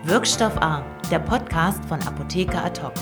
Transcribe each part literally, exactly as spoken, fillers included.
Wirkstoff A, der Podcast von Apotheker Ad-Hoc.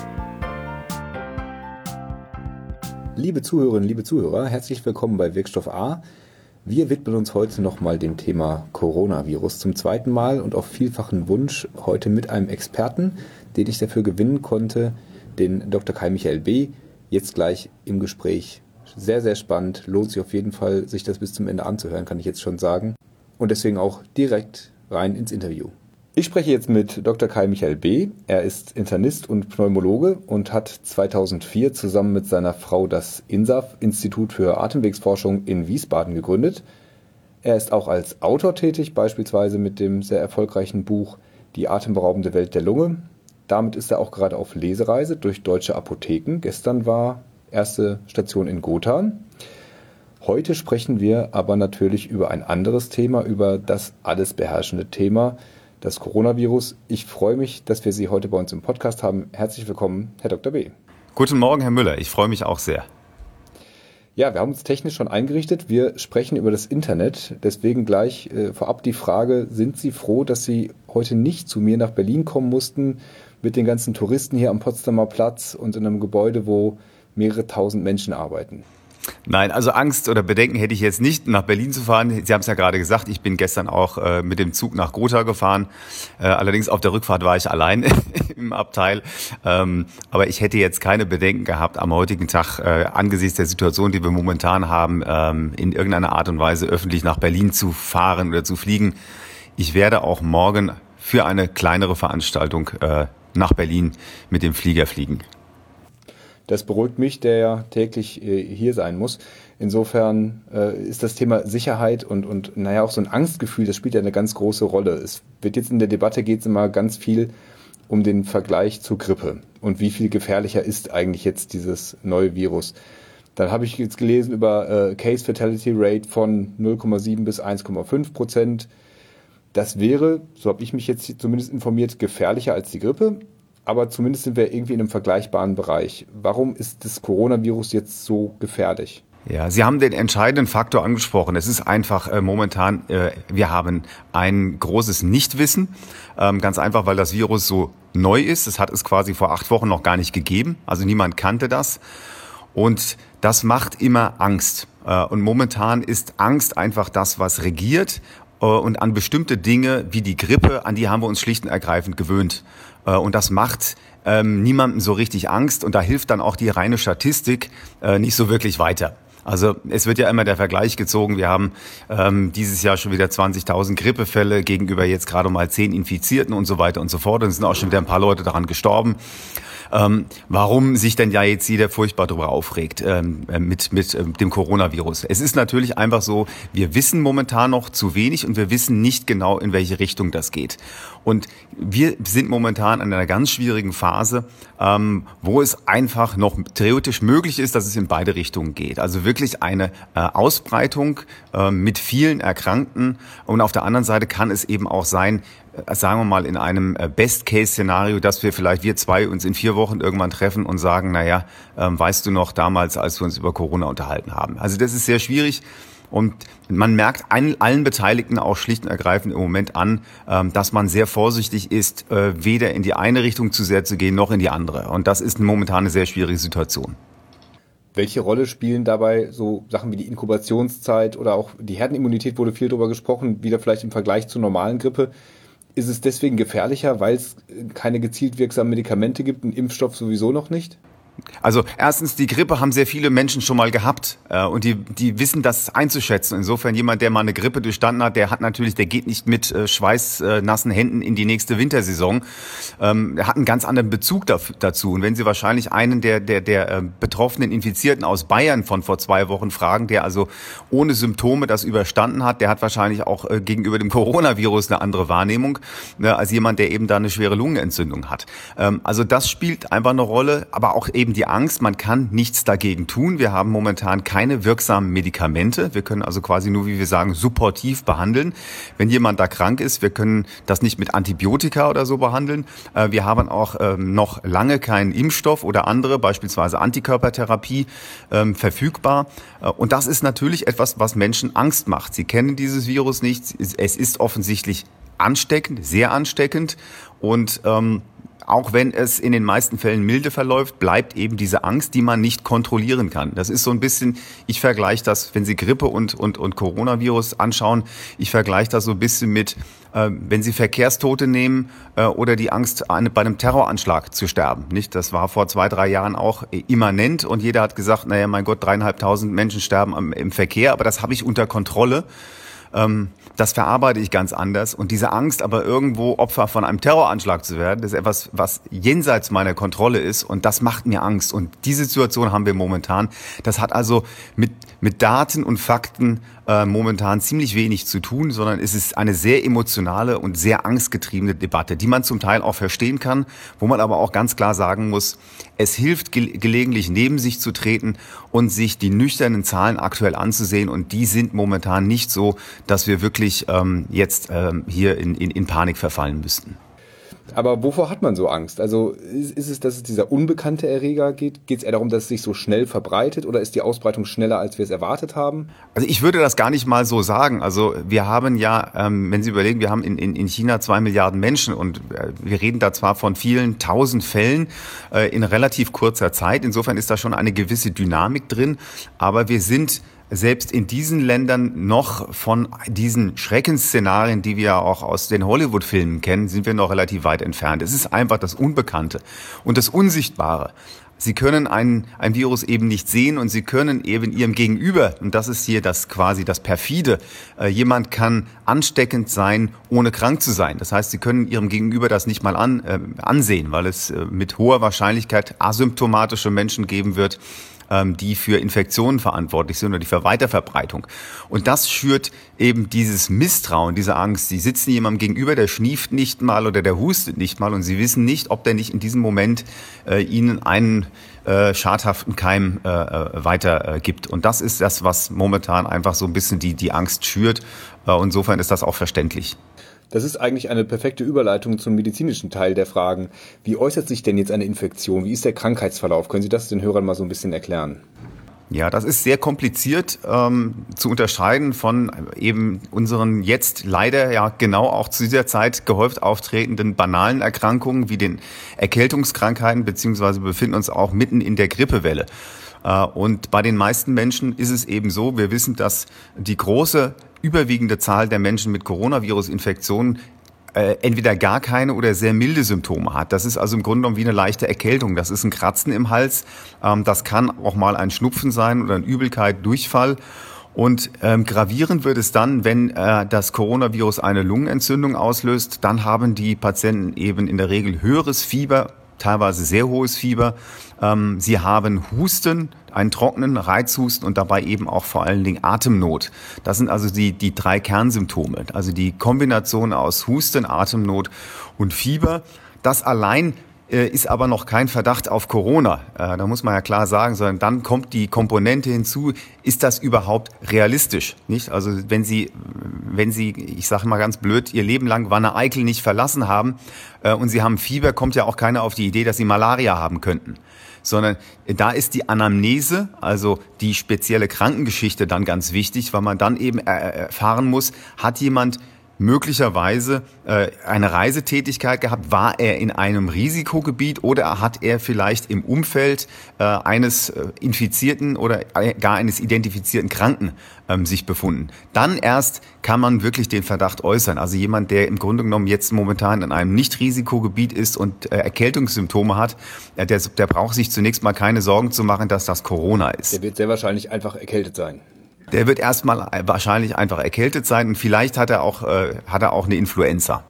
Liebe Zuhörerinnen, liebe Zuhörer, herzlich willkommen bei Wirkstoff A. Wir widmen uns heute nochmal dem Thema Coronavirus zum zweiten Mal und auf vielfachen Wunsch heute mit einem Experten, den ich dafür gewinnen konnte, den Doktor Kai Michael B. Jetzt gleich im Gespräch. Sehr, sehr spannend, lohnt sich auf jeden Fall, sich das bis zum Ende anzuhören, kann ich jetzt schon sagen. Und deswegen auch direkt rein ins Interview. Ich spreche jetzt mit Doktor Kai Michael B. Er ist Internist und Pneumologe und hat zweitausendvier zusammen mit seiner Frau das I N S A F, Institut für Atemwegsforschung in Wiesbaden, gegründet. Er ist auch als Autor tätig, beispielsweise mit dem sehr erfolgreichen Buch Die atemberaubende Welt der Lunge. Damit ist er auch gerade auf Lesereise durch deutsche Apotheken. Gestern war erste Station in Gotha. Heute sprechen wir aber natürlich über ein anderes Thema, über das alles beherrschende Thema, das Coronavirus. Ich freue mich, dass wir Sie heute bei uns im Podcast haben. Herzlich willkommen, Herr Doktor B. Guten Morgen, Herr Müller. Ich freue mich auch sehr. Ja, wir haben uns technisch schon eingerichtet. Wir sprechen über das Internet. Deswegen gleich äh, vorab die Frage, sind Sie froh, dass Sie heute nicht zu mir nach Berlin kommen mussten mit den ganzen Touristen hier am Potsdamer Platz und in einem Gebäude, wo mehrere tausend Menschen arbeiten? Nein, also Angst oder Bedenken hätte ich jetzt nicht, nach Berlin zu fahren. Sie haben es ja gerade gesagt, ich bin gestern auch äh, mit dem Zug nach Gotha gefahren. Äh, allerdings auf der Rückfahrt war ich allein im Abteil. Ähm, aber ich hätte jetzt keine Bedenken gehabt, am heutigen Tag äh, angesichts der Situation, die wir momentan haben, ähm, in irgendeiner Art und Weise öffentlich nach Berlin zu fahren oder zu fliegen. Ich werde auch morgen für eine kleinere Veranstaltung äh, nach Berlin mit dem Flieger fliegen. Das beruhigt mich, der ja täglich äh, hier sein muss. Insofern äh, ist das Thema Sicherheit und, und naja auch so ein Angstgefühl, das spielt ja eine ganz große Rolle. Es wird jetzt in der Debatte geht es immer ganz viel um den Vergleich zur Grippe und wie viel gefährlicher ist eigentlich jetzt dieses neue Virus. Dann habe ich jetzt gelesen über äh, Case Fatality Rate von null Komma sieben bis eins Komma fünf Prozent. Das wäre, so habe ich mich jetzt zumindest informiert, gefährlicher als die Grippe. Aber zumindest sind wir irgendwie in einem vergleichbaren Bereich. Warum ist das Coronavirus jetzt so gefährlich? Ja, Sie haben den entscheidenden Faktor angesprochen. Es ist einfach äh, momentan, äh, wir haben ein großes Nichtwissen. Ähm, ganz einfach, weil das Virus so neu ist. Es hat es quasi vor acht Wochen noch gar nicht gegeben. Also niemand kannte das. Und das macht immer Angst. Äh, und momentan ist Angst einfach das, was regiert. Äh, und an bestimmte Dinge wie die Grippe, an die haben wir uns schlicht und ergreifend gewöhnt. Und das macht ähm, niemandem so richtig Angst und da hilft dann auch die reine Statistik äh, nicht so wirklich weiter. Also es wird ja immer der Vergleich gezogen, wir haben ähm, dieses Jahr schon wieder zwanzigtausend Grippefälle gegenüber jetzt gerade mal zehn Infizierten und so weiter und so fort. Und es sind auch schon wieder ein paar Leute daran gestorben. Ähm, warum sich denn ja jetzt jeder furchtbar darüber aufregt ähm, mit, mit ähm, dem Coronavirus? Es ist natürlich einfach so, wir wissen momentan noch zu wenig und wir wissen nicht genau, in welche Richtung das geht. Und wir sind momentan in einer ganz schwierigen Phase, ähm, wo es einfach noch theoretisch möglich ist, dass es in beide Richtungen geht. Also wirklich eine äh, Ausbreitung äh, mit vielen Erkrankten und auf der anderen Seite kann es eben auch sein, sagen wir mal in einem Best-Case-Szenario, dass wir vielleicht wir zwei uns in vier Wochen irgendwann treffen und sagen, naja, ähm, weißt du noch damals, als wir uns über Corona unterhalten haben. Also das ist sehr schwierig und man merkt allen Beteiligten auch schlicht und ergreifend im Moment an, ähm, dass man sehr vorsichtig ist, äh, weder in die eine Richtung zu sehr zu gehen, noch in die andere. Und das ist momentan eine sehr schwierige Situation. Welche Rolle spielen dabei so Sachen wie die Inkubationszeit oder auch die Herdenimmunität, wurde viel drüber gesprochen, wieder vielleicht im Vergleich zur normalen Grippe? Ist es deswegen gefährlicher, weil es keine gezielt wirksamen Medikamente gibt, einen Impfstoff sowieso noch nicht? Also erstens, die Grippe haben sehr viele Menschen schon mal gehabt äh, und die die wissen das einzuschätzen. Insofern jemand, der mal eine Grippe durchstanden hat, der hat natürlich, der geht nicht mit äh, schweißnassen Händen in die nächste Wintersaison. Ähm, der hat einen ganz anderen Bezug dafür, dazu. Und wenn Sie wahrscheinlich einen der der der äh, betroffenen Infizierten aus Bayern von vor zwei Wochen fragen, der also ohne Symptome das überstanden hat, der hat wahrscheinlich auch äh, gegenüber dem Coronavirus eine andere Wahrnehmung, ne, als jemand, der eben da eine schwere Lungenentzündung hat. Ähm, also das spielt einfach eine Rolle, aber auch eben die Angst, man kann nichts dagegen tun. Wir haben momentan keine wirksamen Medikamente. Wir können also quasi nur, wie wir sagen, supportiv behandeln. Wenn jemand da krank ist, wir können das nicht mit Antibiotika oder so behandeln. Wir haben auch noch lange keinen Impfstoff oder andere, beispielsweise Antikörpertherapie, verfügbar. Und das ist natürlich etwas, was Menschen Angst macht. Sie kennen dieses Virus nicht. Es ist offensichtlich ansteckend, sehr ansteckend und ähm, auch wenn es in den meisten Fällen milde verläuft, bleibt eben diese Angst, die man nicht kontrollieren kann. Das ist so ein bisschen, ich vergleiche das, wenn Sie Grippe und, und, und Coronavirus anschauen, ich vergleiche das so ein bisschen mit, äh, wenn Sie Verkehrstote nehmen äh, oder die Angst, eine, bei einem Terroranschlag zu sterben. Nicht? Das war vor zwei, drei Jahren auch immanent und jeder hat gesagt, naja, mein Gott, dreieinhalbtausend Menschen sterben am, im Verkehr, aber das habe ich unter Kontrolle. Ähm, das verarbeite ich ganz anders. Und diese Angst, aber irgendwo Opfer von einem Terroranschlag zu werden, das ist etwas, was jenseits meiner Kontrolle ist. Und das macht mir Angst. Und diese Situation haben wir momentan. Das hat also mit, mit Daten und Fakten äh, momentan ziemlich wenig zu tun, sondern es ist eine sehr emotionale und sehr angstgetriebene Debatte, die man zum Teil auch verstehen kann, wo man aber auch ganz klar sagen muss, es hilft ge- gelegentlich neben sich zu treten und sich die nüchternen Zahlen aktuell anzusehen. Und die sind momentan nicht so, dass wir wirklich ähm, jetzt ähm, hier in, in, in Panik verfallen müssten. Aber wovor hat man so Angst? Also ist, ist es, dass es dieser unbekannte Erreger geht? Geht es eher darum, dass es sich so schnell verbreitet oder ist die Ausbreitung schneller, als wir es erwartet haben? Also ich würde das gar nicht mal so sagen. Also wir haben ja, ähm, wenn Sie überlegen, wir haben in, in, in China zwei Milliarden Menschen und äh, wir reden da zwar von vielen tausend Fällen äh, in relativ kurzer Zeit. Insofern ist da schon eine gewisse Dynamik drin. Aber wir sind selbst in diesen Ländern noch von diesen Schreckensszenarien, die wir auch aus den Hollywood-Filmen kennen, sind wir noch relativ weit entfernt. Es ist einfach das Unbekannte und das Unsichtbare. Sie können ein, ein Virus eben nicht sehen und Sie können eben Ihrem Gegenüber, und das ist hier das quasi das Perfide, äh, jemand kann ansteckend sein, ohne krank zu sein. Das heißt, Sie können Ihrem Gegenüber das nicht mal an, äh, ansehen, weil es äh, mit hoher Wahrscheinlichkeit asymptomatische Menschen geben wird, die für Infektionen verantwortlich sind oder die für Weiterverbreitung. Und das schürt eben dieses Misstrauen, diese Angst. Sie sitzen jemandem gegenüber, der schnieft nicht mal oder der hustet nicht mal und Sie wissen nicht, ob der nicht in diesem Moment äh, Ihnen einen äh, schadhaften Keim äh, weitergibt. Und das ist das, was momentan einfach so ein bisschen die, die Angst schürt. Äh, insofern ist das auch verständlich. Das ist eigentlich eine perfekte Überleitung zum medizinischen Teil der Fragen. Wie äußert sich denn jetzt eine Infektion? Wie ist der Krankheitsverlauf? Können Sie das den Hörern mal so ein bisschen erklären? Ja, das ist sehr kompliziert ähm, zu unterscheiden von eben unseren jetzt leider ja genau auch zu dieser Zeit gehäuft auftretenden banalen Erkrankungen wie den Erkältungskrankheiten, beziehungsweise befinden uns auch mitten in der Grippewelle. Äh, und bei den meisten Menschen ist es eben so, wir wissen, dass die große überwiegende Zahl der Menschen mit Coronavirus-Infektionen äh, entweder gar keine oder sehr milde Symptome hat. Das ist also im Grunde genommen wie eine leichte Erkältung. Das ist ein Kratzen im Hals. Ähm, das kann auch mal ein Schnupfen sein oder eine Übelkeit, Durchfall. Und ähm, gravierend wird es dann, wenn äh, das Coronavirus eine Lungenentzündung auslöst. Dann haben die Patienten eben in der Regel höheres Fieber, teilweise sehr hohes Fieber. Ähm, sie haben Husten, einen trockenen Reizhusten und dabei eben auch vor allen Dingen Atemnot. Das sind also die, die drei Kernsymptome. Also die Kombination aus Husten, Atemnot und Fieber. Das allein äh, ist aber noch kein Verdacht auf Corona. Äh, da muss man ja klar sagen, sondern dann kommt die Komponente hinzu, ist das überhaupt realistisch? Nicht? Also wenn Sie, wenn Sie, ich sage mal ganz blöd, Ihr Leben lang Wanne-Eickel nicht verlassen haben äh, und Sie haben Fieber, kommt ja auch keiner auf die Idee, dass Sie Malaria haben könnten. Sondern da ist die Anamnese, also die spezielle Krankengeschichte dann ganz wichtig, weil man dann eben erfahren muss, hat jemand möglicherweise äh, eine Reisetätigkeit gehabt, war er in einem Risikogebiet oder hat er vielleicht im Umfeld äh, eines äh, Infizierten oder gar eines identifizierten Kranken ähm, sich befunden. Dann erst kann man wirklich den Verdacht äußern. Also jemand, der im Grunde genommen jetzt momentan in einem Nicht-Risikogebiet ist und äh, Erkältungssymptome hat, äh, der, der braucht sich zunächst mal keine Sorgen zu machen, dass das Corona ist. Der wird sehr wahrscheinlich einfach erkältet sein. Der wird erstmal wahrscheinlich einfach erkältet sein und vielleicht hat er auch, äh, hat er auch eine Influenza.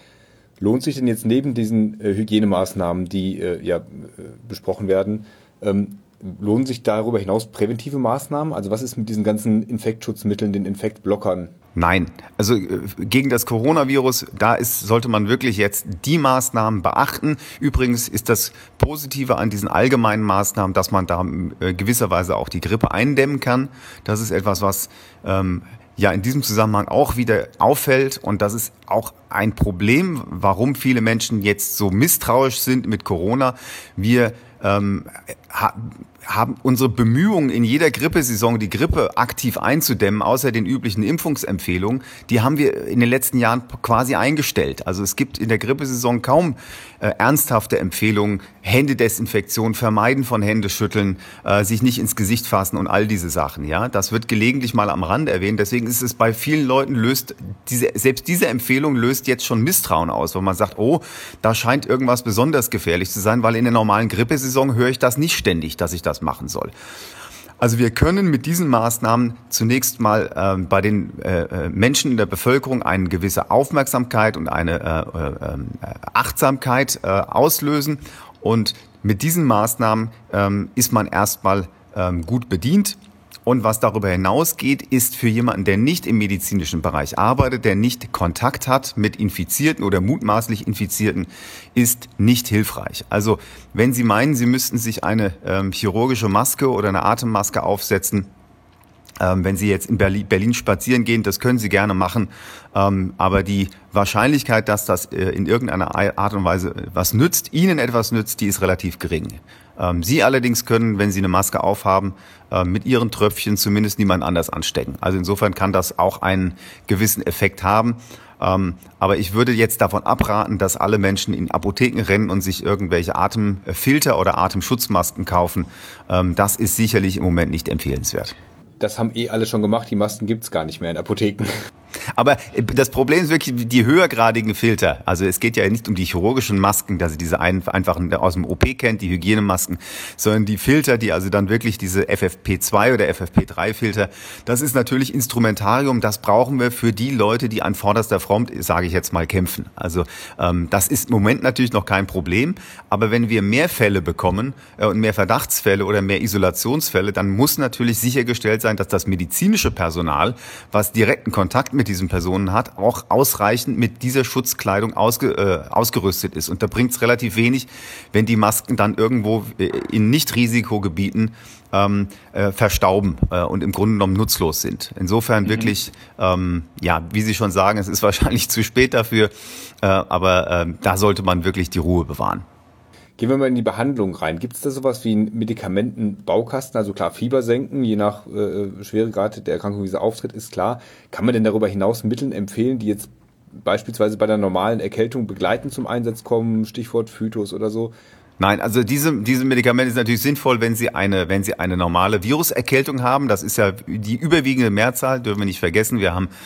Lohnt sich denn jetzt neben diesen äh, Hygienemaßnahmen, die äh, ja äh, besprochen werden, ähm, lohnen sich darüber hinaus präventive Maßnahmen? Also was ist mit diesen ganzen Infektschutzmitteln, den Infektblockern? Nein, also äh, gegen das Coronavirus, da ist, sollte man wirklich jetzt die Maßnahmen beachten. Übrigens ist das Positive an diesen allgemeinen Maßnahmen, dass man da äh, gewisserweise auch die Grippe eindämmen kann. Das ist etwas, was ähm, ja in diesem Zusammenhang auch wieder auffällt und das ist auch ein Problem, warum viele Menschen jetzt so misstrauisch sind mit Corona. Wir ähm, ha, haben unsere Bemühungen in jeder Grippesaison, die Grippe aktiv einzudämmen, außer den üblichen Impfungsempfehlungen, die haben wir in den letzten Jahren quasi eingestellt. Also es gibt in der Grippesaison kaum äh, ernsthafte Empfehlungen, Händedesinfektion, Vermeiden von Händeschütteln, äh, sich nicht ins Gesicht fassen und all diese Sachen. Ja, das wird gelegentlich mal am Rand erwähnt. Deswegen ist es bei vielen Leuten löst diese selbst diese Empfehlung löst jetzt schon Misstrauen aus, weil man sagt, oh, da scheint irgendwas besonders gefährlich zu sein, weil in der normalen Grippesaison höre ich das nicht ständig, dass ich das machen soll. Also wir können mit diesen Maßnahmen zunächst mal äh, bei den äh, Menschen in der Bevölkerung eine gewisse Aufmerksamkeit und eine äh, äh, Achtsamkeit äh, auslösen. Und mit diesen Maßnahmen ähm, ist man erstmal ähm, gut bedient. Und was darüber hinausgeht, ist für jemanden, der nicht im medizinischen Bereich arbeitet, der nicht Kontakt hat mit Infizierten oder mutmaßlich Infizierten, ist nicht hilfreich. Also wenn Sie meinen, Sie müssten sich eine ähm, chirurgische Maske oder eine Atemmaske aufsetzen, ähm, wenn Sie jetzt in Berlin, Berlin spazieren gehen, das können Sie gerne machen. Ähm, aber die Wahrscheinlichkeit, dass das äh, in irgendeiner Art und Weise was nützt, Ihnen etwas nützt, die ist relativ gering. Ähm, Sie allerdings können, wenn Sie eine Maske aufhaben, äh, mit Ihren Tröpfchen zumindest niemand anders anstecken. Also insofern kann das auch einen gewissen Effekt haben. Ähm, aber ich würde jetzt davon abraten, dass alle Menschen in Apotheken rennen und sich irgendwelche Atemfilter oder Atemschutzmasken kaufen. Ähm, das ist sicherlich im Moment nicht empfehlenswert. Das haben eh alle schon gemacht, die Masken gibt's gar nicht mehr in Apotheken. Aber das Problem ist wirklich die höhergradigen Filter. Also es geht ja nicht um die chirurgischen Masken, dass sie diese einfachen aus dem O P kennt, die Hygienemasken, sondern die Filter, die also dann wirklich diese F F P zwei oder F F P drei Filter, das ist natürlich Instrumentarium, das brauchen wir für die Leute, die an vorderster Front, sage ich jetzt mal, kämpfen. Also ähm, das ist im Moment natürlich noch kein Problem, aber wenn wir mehr Fälle bekommen äh, und mehr Verdachtsfälle oder mehr Isolationsfälle, dann muss natürlich sichergestellt sein, dass das medizinische Personal, was direkten Kontakt mit diesen Personen hat, auch ausreichend mit dieser Schutzkleidung ausge, äh, ausgerüstet ist. Und da bringt es relativ wenig, wenn die Masken dann irgendwo äh, in Nicht-Risikogebieten ähm, äh, verstauben äh, und im Grunde genommen nutzlos sind. Insofern mhm. wirklich, ähm, ja, wie Sie schon sagen, es ist wahrscheinlich zu spät dafür, äh, aber äh, da sollte man wirklich die Ruhe bewahren. Gehen wir mal in die Behandlung rein. Gibt es da sowas wie einen Medikamentenbaukasten? Also klar, Fieber senken, je nach äh, Schweregrad der Erkrankung, wie sie auftritt, ist klar. Kann man denn darüber hinaus Mittel empfehlen, die jetzt beispielsweise bei der normalen Erkältung begleitend zum Einsatz kommen? Stichwort Phytos oder so? Nein, also diese, diese Medikamente ist natürlich sinnvoll, wenn Sie eine, wenn Sie eine normale Viruserkältung haben. Das ist ja die überwiegende Mehrzahl, dürfen wir nicht vergessen. Wir haben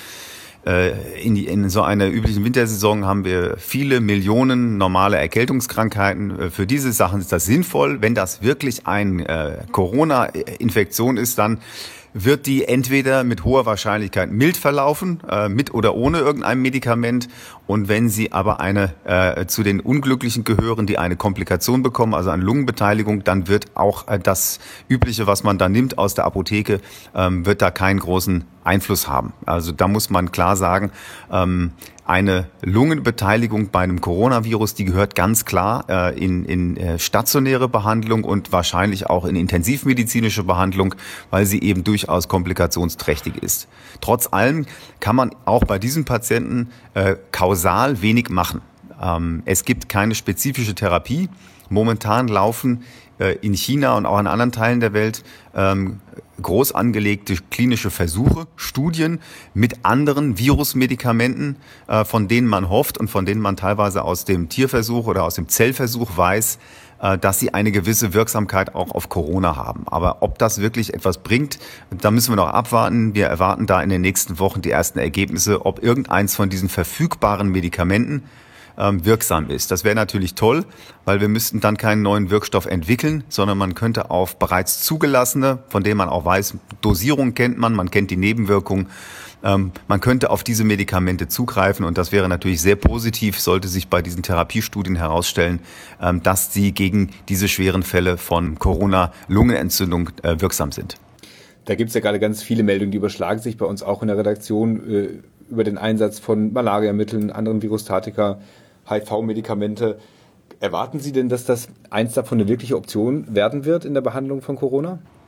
In, die, in so einer üblichen Wintersaison haben wir viele Millionen normale Erkältungskrankheiten. Für diese Sachen ist das sinnvoll. Wenn das wirklich eine äh, Corona-Infektion ist, dann wird die entweder mit hoher Wahrscheinlichkeit mild verlaufen, äh, mit oder ohne irgendein Medikament. Und wenn sie aber eine äh, zu den Unglücklichen gehören, die eine Komplikation bekommen, also eine Lungenbeteiligung, dann wird auch äh, das Übliche, was man da nimmt aus der Apotheke, ähm, wird da keinen großen Einfluss haben. Also da muss man klar sagen, ähm, eine Lungenbeteiligung bei einem Coronavirus, die gehört ganz klar äh, in, in äh, stationäre Behandlung und wahrscheinlich auch in intensivmedizinische Behandlung, weil sie eben durchaus komplikationsträchtig ist. Trotz allem kann man auch bei diesen Patienten äh, kausal wenig machen. Ähm, es gibt keine spezifische Therapie. Momentan laufen äh, in China und auch in anderen Teilen der Welt ähm, groß angelegte klinische Versuche, Studien mit anderen Virusmedikamenten, äh, von denen man hofft und von denen man teilweise aus dem Tierversuch oder aus dem Zellversuch weiß, äh, dass sie eine gewisse Wirksamkeit auch auf Corona haben. Aber ob das wirklich etwas bringt, da müssen wir noch abwarten. Wir erwarten da in den nächsten Wochen die ersten Ergebnisse, ob irgendeins von diesen verfügbaren Medikamenten wirksam ist. Das wäre natürlich toll, weil wir müssten dann keinen neuen Wirkstoff entwickeln, sondern man könnte auf bereits zugelassene, von denen man auch weiß, Dosierung kennt man, man kennt die Nebenwirkungen, ähm, man könnte auf diese Medikamente zugreifen und das wäre natürlich sehr positiv, sollte sich bei diesen Therapiestudien herausstellen, ähm, dass sie gegen diese schweren Fälle von Corona-Lungenentzündung äh, wirksam sind. Da gibt es ja gerade ganz viele Meldungen, die überschlagen sich bei uns auch in der Redaktion äh, über den Einsatz von Malariamitteln, anderen Virustatika, H I V-Medikamente. Erwarten Sie denn, dass das eins davon eine wirkliche Option werden wird in der Behandlung von Corona?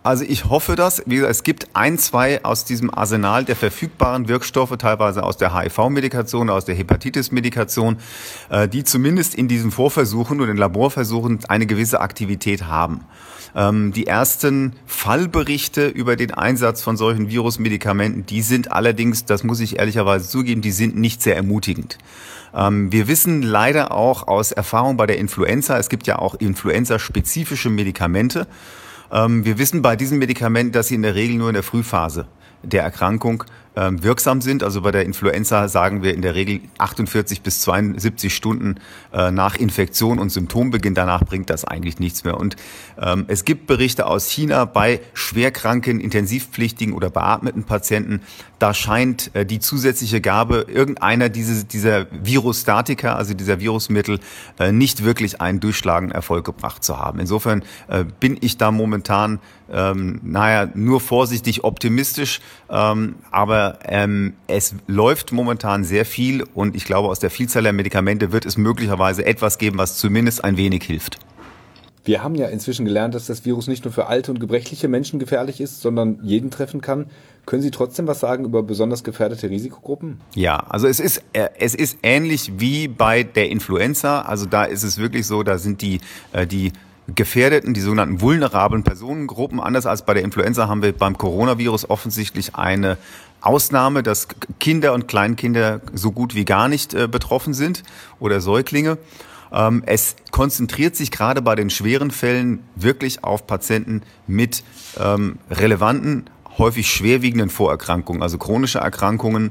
Also ich hoffe das. Wie gesagt, es gibt ein, zwei aus diesem Arsenal der verfügbaren Wirkstoffe, teilweise aus der H I V-Medikation, aus der Hepatitis-Medikation, die zumindest in diesen Vorversuchen und in Laborversuchen eine gewisse Aktivität haben. Die ersten Fallberichte über den Einsatz von solchen Virusmedikamenten, die sind allerdings, das muss ich ehrlicherweise zugeben, die sind nicht sehr ermutigend. Wir wissen leider auch aus Erfahrung bei der Influenza, es gibt ja auch influenza-spezifische Medikamente. Wir wissen bei diesen Medikamenten, dass sie in der Regel nur in der Frühphase der Erkrankung ähm, wirksam sind. Also bei der Influenza sagen wir in der Regel achtundvierzig bis zweiundsiebzig Stunden äh, nach Infektion und Symptombeginn. Danach bringt das eigentlich nichts mehr. Und ähm, es gibt Berichte aus China bei schwerkranken, intensivpflichtigen oder beatmeten Patienten. Da scheint äh, die zusätzliche Gabe irgendeiner diese, dieser Virostatika, also dieser Virusmittel, äh, nicht wirklich einen durchschlagenden Erfolg gebracht zu haben. Insofern äh, bin ich da momentan Ähm, naja, nur vorsichtig optimistisch, ähm, aber ähm, es läuft momentan sehr viel und ich glaube, aus der Vielzahl der Medikamente wird es möglicherweise etwas geben, was zumindest ein wenig hilft. Wir haben ja inzwischen gelernt, dass das Virus nicht nur für alte und gebrechliche Menschen gefährlich ist, sondern jeden treffen kann. Können Sie trotzdem was sagen über besonders gefährdete Risikogruppen? Ja, also es ist äh, es ist ähnlich wie bei der Influenza. Also da ist es wirklich so, da sind die äh, die gefährdeten, die sogenannten vulnerablen Personengruppen. Anders als bei der Influenza haben wir beim Coronavirus offensichtlich eine Ausnahme, dass Kinder und Kleinkinder so gut wie gar nicht äh, betroffen sind oder Säuglinge. Ähm, es konzentriert sich gerade bei den schweren Fällen wirklich auf Patienten mit ähm, relevanten, häufig schwerwiegenden Vorerkrankungen, also chronische Erkrankungen.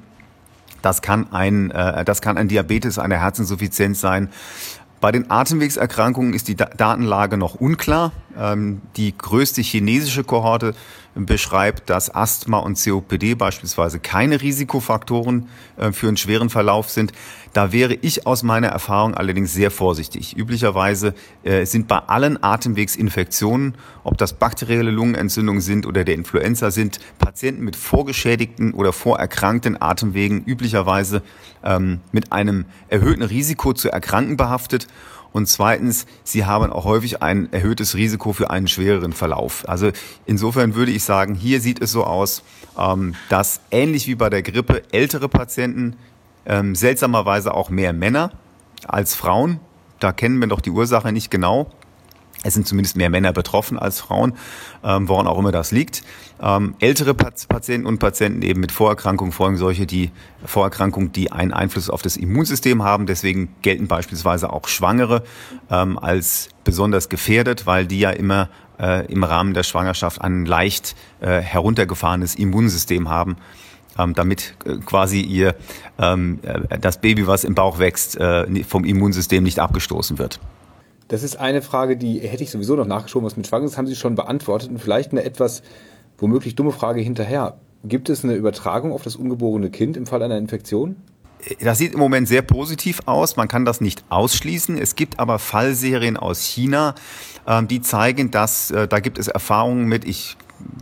Das kann ein, äh, das kann ein Diabetes, eine Herzinsuffizienz sein. Bei den Atemwegserkrankungen ist die Datenlage noch unklar. Die größte chinesische Kohorte beschreibt, dass Asthma und C O P D beispielsweise keine Risikofaktoren für einen schweren Verlauf sind. Da wäre ich aus meiner Erfahrung allerdings sehr vorsichtig. Üblicherweise sind bei allen Atemwegsinfektionen, ob das bakterielle Lungenentzündungen sind oder der Influenza sind, Patienten mit vorgeschädigten oder vorerkrankten Atemwegen üblicherweise ähm, mit einem erhöhten Risiko zu erkranken behaftet. Und zweitens, sie haben auch häufig ein erhöhtes Risiko für einen schwereren Verlauf. Also insofern würde ich sagen, hier sieht es so aus, ähm, dass ähnlich wie bei der Grippe ältere Patienten, ähm, seltsamerweise auch mehr Männer als Frauen, da kennen wir doch die Ursache nicht genau. Es sind zumindest mehr Männer betroffen als Frauen, ähm, woran auch immer das liegt. Ähm, ältere Patienten und Patienten eben mit Vorerkrankungen, vor allem solche, die Vorerkrankungen, die einen Einfluss auf das Immunsystem haben. Deswegen gelten beispielsweise auch Schwangere ähm, als besonders gefährdet, weil die ja immer äh, im Rahmen der Schwangerschaft ein leicht äh, heruntergefahrenes Immunsystem haben, ähm, damit äh, quasi ihr ähm, äh, das Baby, was im Bauch wächst, äh, vom Immunsystem nicht abgestoßen wird. Das ist eine Frage, die hätte ich sowieso noch nachgeschoben, was mit Schwangeren ist, haben Sie schon beantwortet. Und vielleicht eine etwas womöglich dumme Frage hinterher. Gibt es eine Übertragung auf das ungeborene Kind im Fall einer Infektion? Das sieht im Moment sehr positiv aus. Man kann das nicht ausschließen. Es gibt aber Fallserien aus China, die zeigen, dass da gibt es Erfahrungen mit, ich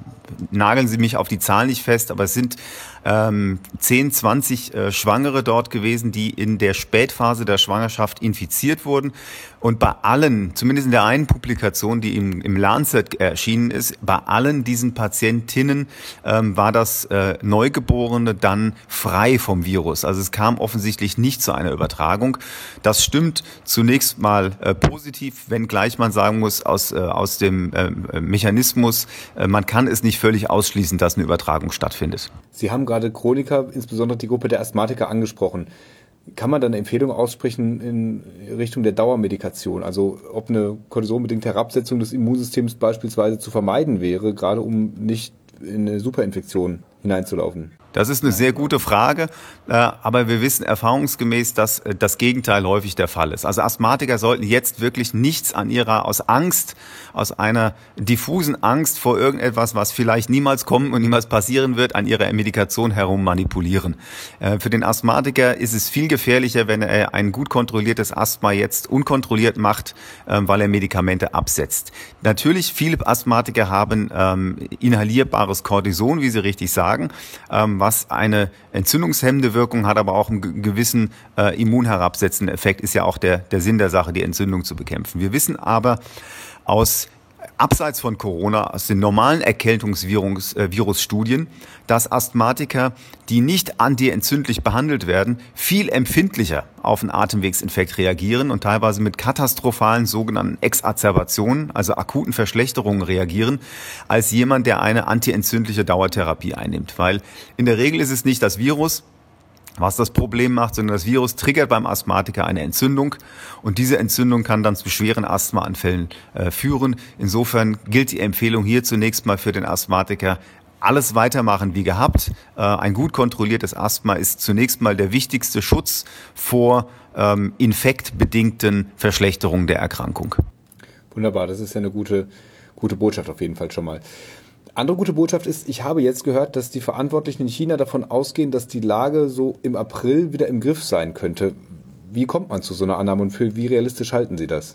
nageln Sie mich auf die Zahl nicht fest, aber es sind ähm, zehn, zwanzig äh, Schwangere dort gewesen, die in der Spätphase der Schwangerschaft infiziert wurden. Und bei allen, zumindest in der einen Publikation, die im, im Lancet erschienen ist, bei allen diesen Patientinnen ähm, war das äh, Neugeborene dann frei vom Virus. Also es kam offensichtlich nicht zu einer Übertragung. Das stimmt zunächst mal äh, positiv, wenngleich man sagen muss, aus, äh, aus dem äh, Mechanismus, äh, man kann es nicht völlig ausschließen, dass eine Übertragung stattfindet. Sie haben gerade Chroniker, insbesondere die Gruppe der Asthmatiker, angesprochen. Kann man dann eine Empfehlung aussprechen in Richtung der Dauermedikation? Also ob eine kortisonbedingte Herabsetzung des Immunsystems beispielsweise zu vermeiden wäre, gerade um nicht in eine Superinfektion hineinzulaufen? Das ist eine sehr gute Frage, aber wir wissen erfahrungsgemäß, dass das Gegenteil häufig der Fall ist. Also Asthmatiker sollten jetzt wirklich nichts an ihrer, aus Angst, aus einer diffusen Angst vor irgendetwas, was vielleicht niemals kommen und niemals passieren wird, an ihrer Medikation herum manipulieren. Für den Asthmatiker ist es viel gefährlicher, wenn er ein gut kontrolliertes Asthma jetzt unkontrolliert macht, weil er Medikamente absetzt. Natürlich, viele Asthmatiker haben ähm, inhalierbares Cortison, wie Sie richtig sagen, ähm, was eine entzündungshemmende Wirkung hat, aber auch einen gewissen äh, immunherabsetzenden Effekt, ist ja auch der, der Sinn der Sache, die Entzündung zu bekämpfen. Wir wissen aber aus abseits von Corona aus den normalen Erkältungsvirusstudien, dass Asthmatiker, die nicht antientzündlich behandelt werden, viel empfindlicher auf einen Atemwegsinfekt reagieren und teilweise mit katastrophalen sogenannten Exacerbationen, also akuten Verschlechterungen reagieren, als jemand, der eine antientzündliche Dauertherapie einnimmt. Weil in der Regel ist es nicht das Virus, was das Problem macht, sondern das Virus triggert beim Asthmatiker eine Entzündung und diese Entzündung kann dann zu schweren Asthmaanfällen äh, führen. Insofern gilt die Empfehlung hier zunächst mal für den Asthmatiker, alles weitermachen wie gehabt. Äh, ein gut kontrolliertes Asthma ist zunächst mal der wichtigste Schutz vor ähm, infektbedingten Verschlechterungen der Erkrankung. Wunderbar, das ist ja eine gute, gute Botschaft auf jeden Fall schon mal. Andere gute Botschaft ist, ich habe jetzt gehört, dass die Verantwortlichen in China davon ausgehen, dass die Lage so im April wieder im Griff sein könnte. Wie kommt man zu so einer Annahme und für wie realistisch halten Sie das?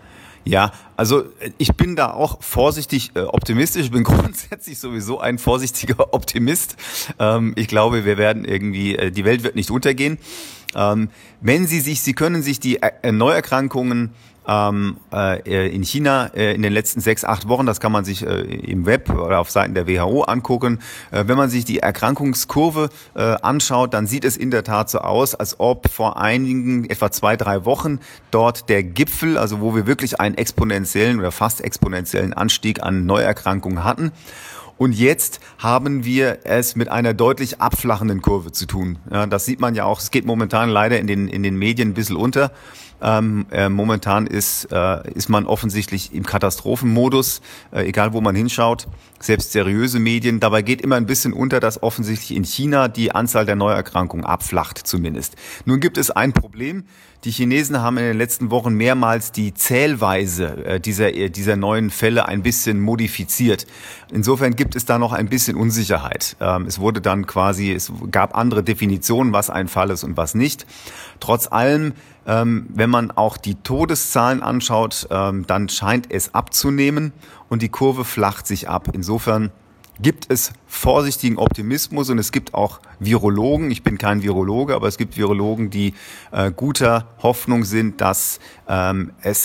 Ja, also ich bin da auch vorsichtig äh, optimistisch. Ich bin grundsätzlich sowieso ein vorsichtiger Optimist. Ähm, ich glaube, wir werden irgendwie, äh, die Welt wird nicht untergehen. Ähm, wenn Sie sich, Sie können sich die äh, Neuerkrankungen Ähm, äh, in China äh, in den letzten sechs, acht Wochen, das kann man sich äh, im Web oder auf Seiten der W H O angucken. Äh, wenn man sich die Erkrankungskurve äh, anschaut, dann sieht es in der Tat so aus, als ob vor einigen, etwa zwei, drei Wochen dort der Gipfel, also wo wir wirklich einen exponentiellen oder fast exponentiellen Anstieg an Neuerkrankungen hatten. Und jetzt haben wir es mit einer deutlich abflachenden Kurve zu tun. Ja, das sieht man ja auch, es geht momentan leider in den, in den Medien ein bisschen unter. Ähm, äh, momentan ist, äh, ist man offensichtlich im Katastrophenmodus, äh, egal wo man hinschaut, selbst seriöse Medien. Dabei geht immer ein bisschen unter, dass offensichtlich in China die Anzahl der Neuerkrankungen abflacht zumindest. Nun gibt es ein Problem. Die Chinesen haben in den letzten Wochen mehrmals die Zählweise äh, dieser, äh, dieser neuen Fälle ein bisschen modifiziert. Insofern gibt es da noch ein bisschen Unsicherheit. Ähm, es wurde dann quasi, es gab andere Definitionen, was ein Fall ist und was nicht. Trotz allem, ähm, wenn man auch die Todeszahlen anschaut, ähm, dann scheint es abzunehmen und die Kurve flacht sich ab. Insofern gibt es vorsichtigen Optimismus und es gibt auch Virologen, ich bin kein Virologe, aber es gibt Virologen, die äh, guter Hoffnung sind, dass ähm, es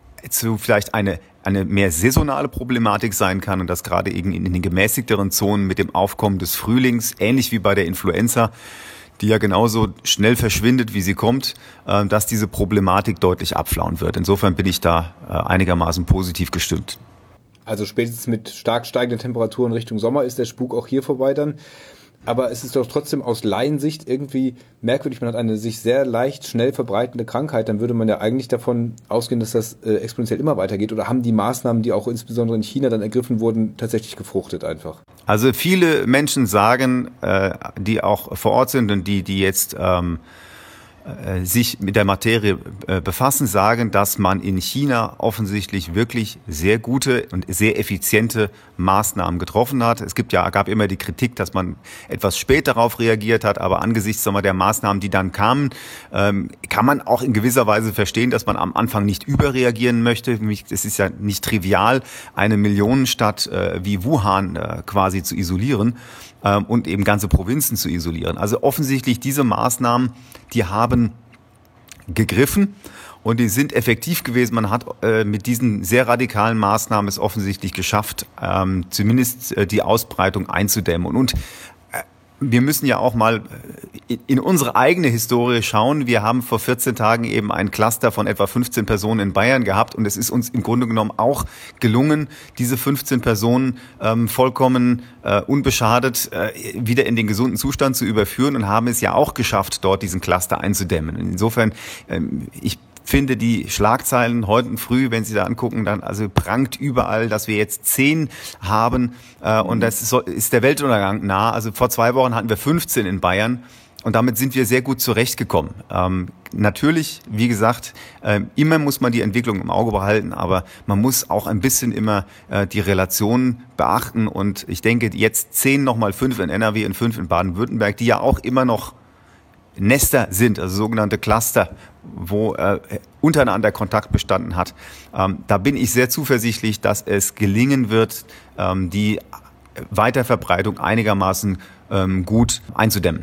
zu vielleicht eine eine mehr saisonale Problematik sein kann und dass gerade in, in den gemäßigteren Zonen mit dem Aufkommen des Frühlings, ähnlich wie bei der Influenza, die ja genauso schnell verschwindet, wie sie kommt, äh, dass diese Problematik deutlich abflauen wird. Insofern bin ich da äh, einigermaßen positiv gestimmt. Also spätestens mit stark steigenden Temperaturen Richtung Sommer ist der Spuk auch hier vorbei dann. Aber es ist doch trotzdem aus Laiensicht irgendwie merkwürdig. Man hat eine sich sehr leicht, schnell verbreitende Krankheit. Dann würde man ja eigentlich davon ausgehen, dass das äh, exponentiell immer weitergeht. Oder haben die Maßnahmen, die auch insbesondere in China dann ergriffen wurden, tatsächlich gefruchtet einfach? Also viele Menschen sagen, äh, die auch vor Ort sind und die, die jetzt ähm, sich mit der Materie befassen, sagen, dass man in China offensichtlich wirklich sehr gute und sehr effiziente Maßnahmen getroffen hat. Es gibt ja, gab immer die Kritik, dass man etwas spät darauf reagiert hat, aber angesichts sagen wir, der Maßnahmen, die dann kamen, ähm, kann man auch in gewisser Weise verstehen, dass man am Anfang nicht überreagieren möchte. Es ist ja nicht trivial, eine Millionenstadt äh, wie Wuhan äh, quasi zu isolieren ähm, und eben ganze Provinzen zu isolieren. Also offensichtlich diese Maßnahmen, die haben gegriffen und die sind effektiv gewesen. Man hat äh, mit diesen sehr radikalen Maßnahmen es offensichtlich geschafft, ähm, zumindest äh, die Ausbreitung einzudämmen. Und, und äh, wir müssen ja auch mal in, in unsere eigene Historie schauen. Wir haben vor vierzehn Tagen eben ein Cluster von etwa fünfzehn Personen in Bayern gehabt und es ist uns im Grunde genommen auch gelungen, diese fünfzehn Personen ähm, vollkommen äh, unbeschadet äh, wieder in den gesunden Zustand zu überführen und haben es ja auch geschafft, dort diesen Cluster einzudämmen. Insofern, ähm, ich finde die Schlagzeilen heute früh, wenn Sie da angucken, dann also prangt überall, dass wir jetzt zehn haben äh, und das ist, ist der Weltuntergang nah. Also vor zwei Wochen hatten wir fünfzehn in Bayern und damit sind wir sehr gut zurechtgekommen. Ähm, natürlich, wie gesagt, äh, immer muss man die Entwicklung im Auge behalten, aber man muss auch ein bisschen immer äh, die Relationen beachten und ich denke jetzt zehn nochmal fünf in N R W und fünf in Baden-Württemberg, die ja auch immer noch Nester sind, also sogenannte Cluster, wo äh, untereinander Kontakt bestanden hat. Ähm, da bin ich sehr zuversichtlich, dass es gelingen wird, ähm, die Weiterverbreitung einigermaßen ähm, gut einzudämmen.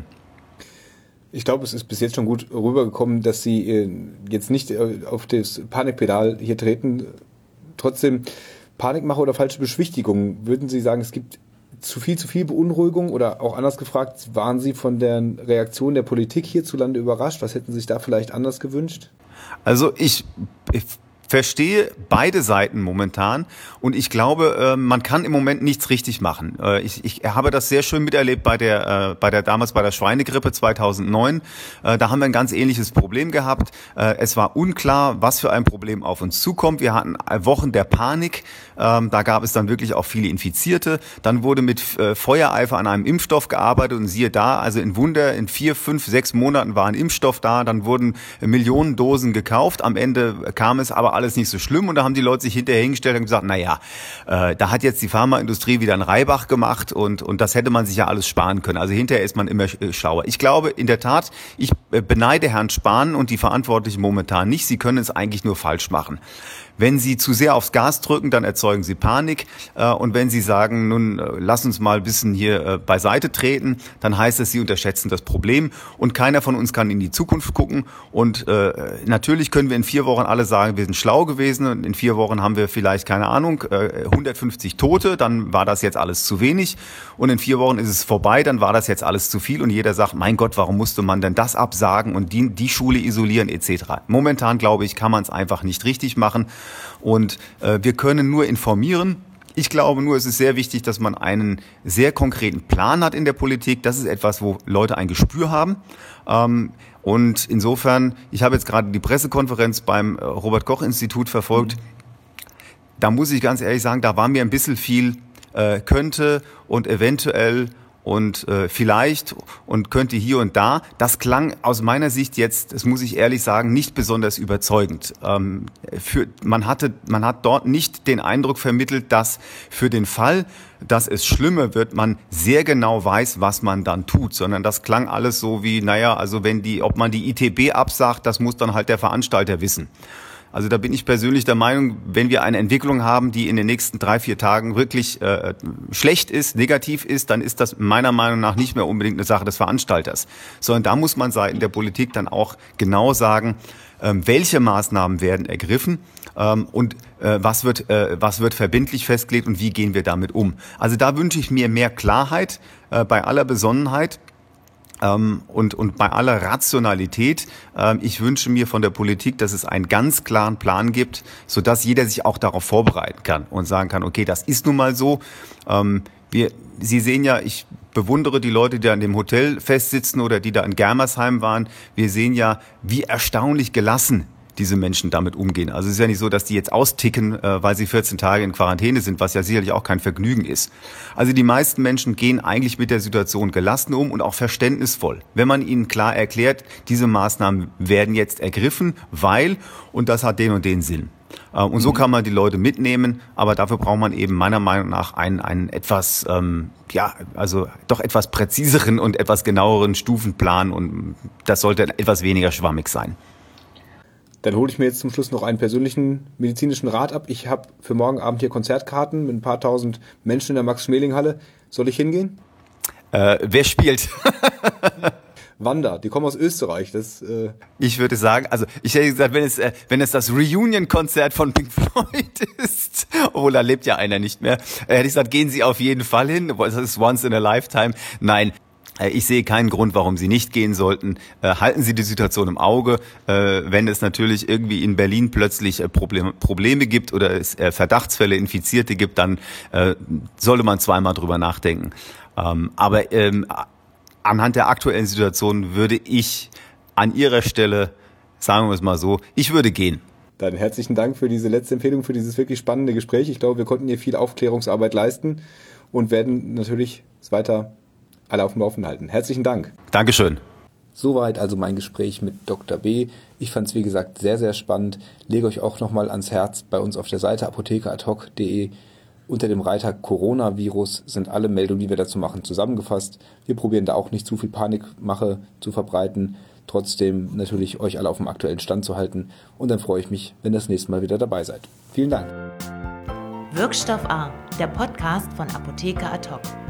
Ich glaube, es ist bis jetzt schon gut rübergekommen, dass Sie äh, jetzt nicht äh, auf das Panikpedal hier treten. Trotzdem Panikmache oder falsche Beschwichtigung? Würden Sie sagen, es gibt zu viel, zu viel Beunruhigung oder auch anders gefragt, waren Sie von der Reaktion der Politik hierzulande überrascht? Was hätten Sie sich da vielleicht anders gewünscht? Also ich, ich verstehe beide Seiten momentan und ich glaube, man kann im Moment nichts richtig machen. Ich, ich habe das sehr schön miterlebt bei der, bei der damals bei der Schweinegrippe zweitausendneun. Da haben wir ein ganz ähnliches Problem gehabt. Es war unklar, was für ein Problem auf uns zukommt. Wir hatten Wochen der Panik. Da gab es dann wirklich auch viele Infizierte. Dann wurde mit Feuereifer an einem Impfstoff gearbeitet und siehe da, also in Wunder, in vier, fünf, sechs Monaten war ein Impfstoff da. Dann wurden Millionen Dosen gekauft. Am Ende kam es aber alles nicht so schlimm und da haben die Leute sich hinterher hingestellt und gesagt, naja, äh, da hat jetzt die Pharmaindustrie wieder einen Reibach gemacht und, und das hätte man sich ja alles sparen können. Also hinterher ist man immer äh, schlauer. Ich glaube in der Tat, ich äh, beneide Herrn Spahn und die Verantwortlichen momentan nicht. Sie können es eigentlich nur falsch machen. Wenn Sie zu sehr aufs Gas drücken, dann erzeugen Sie Panik. Und wenn Sie sagen, nun lass uns mal ein bisschen hier beiseite treten, dann heißt es, Sie unterschätzen das Problem. Und keiner von uns kann in die Zukunft gucken. Und äh, natürlich können wir in vier Wochen alle sagen, wir sind schlau gewesen. Und in vier Wochen haben wir vielleicht, keine Ahnung, hundertfünfzig Tote. Dann war das jetzt alles zu wenig. Und in vier Wochen ist es vorbei, dann war das jetzt alles zu viel. Und jeder sagt, mein Gott, warum musste man denn das absagen und die, die Schule isolieren et cetera. Momentan, glaube ich, kann man es einfach nicht richtig machen. Und äh, wir können nur informieren. Ich glaube nur, es ist sehr wichtig, dass man einen sehr konkreten Plan hat in der Politik. Das ist etwas, wo Leute ein Gespür haben. Ähm, und insofern, ich habe jetzt gerade die Pressekonferenz beim äh, Robert-Koch-Institut verfolgt. Mhm. Da muss ich ganz ehrlich sagen, da war mir ein bisschen viel äh, könnte und eventuell und äh, vielleicht und könnte hier und da. Das klang aus meiner Sicht jetzt, das muss ich ehrlich sagen, nicht besonders überzeugend. Ähm, für, man hatte, man hat dort nicht den Eindruck vermittelt, dass für den Fall, dass es schlimmer wird, man sehr genau weiß, was man dann tut, sondern das klang alles so wie, naja, also wenn die, ob man die I T B absagt, das muss dann halt der Veranstalter wissen. Also da bin ich persönlich der Meinung, wenn wir eine Entwicklung haben, die in den nächsten drei, vier Tagen wirklich äh, schlecht ist, negativ ist, dann ist das meiner Meinung nach nicht mehr unbedingt eine Sache des Veranstalters. Sondern da muss man seitens der Politik dann auch genau sagen, ähm, welche Maßnahmen werden ergriffen ähm, und äh, was wird, äh, was wird verbindlich festgelegt und wie gehen wir damit um. Also da wünsche ich mir mehr Klarheit äh, bei aller Besonnenheit. Ähm, und, und bei aller Rationalität, ähm, ich wünsche mir von der Politik, dass es einen ganz klaren Plan gibt, sodass jeder sich auch darauf vorbereiten kann und sagen kann, okay, das ist nun mal so. Ähm, wir, Sie sehen ja, ich bewundere die Leute, die da in dem Hotel festsitzen oder die da in Germersheim waren. Wir sehen ja, wie erstaunlich gelassen diese Menschen damit umgehen. Also es ist ja nicht so, dass die jetzt austicken, äh, weil sie vierzehn Tage in Quarantäne sind, was ja sicherlich auch kein Vergnügen ist. Also die meisten Menschen gehen eigentlich mit der Situation gelassen um und auch verständnisvoll. Wenn man ihnen klar erklärt, diese Maßnahmen werden jetzt ergriffen, weil, und das hat den und den Sinn. Äh, und so kann man die Leute mitnehmen, aber dafür braucht man eben meiner Meinung nach einen, einen etwas, ähm, ja, also doch etwas präziseren und etwas genaueren Stufenplan und das sollte etwas weniger schwammig sein. Dann hole ich mir jetzt zum Schluss noch einen persönlichen medizinischen Rat ab. Ich habe für morgen Abend hier Konzertkarten mit ein paar tausend Menschen in der Max-Schmeling-Halle. Soll ich hingehen? Äh, wer spielt? Wanda, die kommen aus Österreich. Das, äh ich würde sagen, also ich hätte gesagt, wenn es, äh, wenn es das Reunion-Konzert von Pink Floyd ist, obwohl da lebt ja einer nicht mehr, äh, hätte ich gesagt, gehen Sie auf jeden Fall hin. Das ist once in a lifetime. Nein. Ich sehe keinen Grund, warum Sie nicht gehen sollten. Halten Sie die Situation im Auge. Wenn es natürlich irgendwie in Berlin plötzlich Probleme, Probleme gibt oder es Verdachtsfälle, Infizierte gibt, dann sollte man zweimal drüber nachdenken. Aber anhand der aktuellen Situation würde ich an Ihrer Stelle, sagen wir es mal so, ich würde gehen. Dann herzlichen Dank für diese letzte Empfehlung, für dieses wirklich spannende Gespräch. Ich glaube, wir konnten hier viel Aufklärungsarbeit leisten und werden natürlich weiter alle auf dem Laufenden halten. Herzlichen Dank. Dankeschön. Soweit also mein Gespräch mit Doktor B. Ich fand es wie gesagt sehr, sehr spannend. Lege euch auch nochmal ans Herz, bei uns auf der Seite apotheker ad hoc punkt de unter dem Reiter Coronavirus sind alle Meldungen, die wir dazu machen, zusammengefasst. Wir probieren da auch nicht zu viel Panikmache zu verbreiten. Trotzdem natürlich euch alle auf dem aktuellen Stand zu halten. Und dann freue ich mich, wenn ihr das nächste Mal wieder dabei seid. Vielen Dank. Wirkstoff A, der Podcast von Apotheker ad hoc.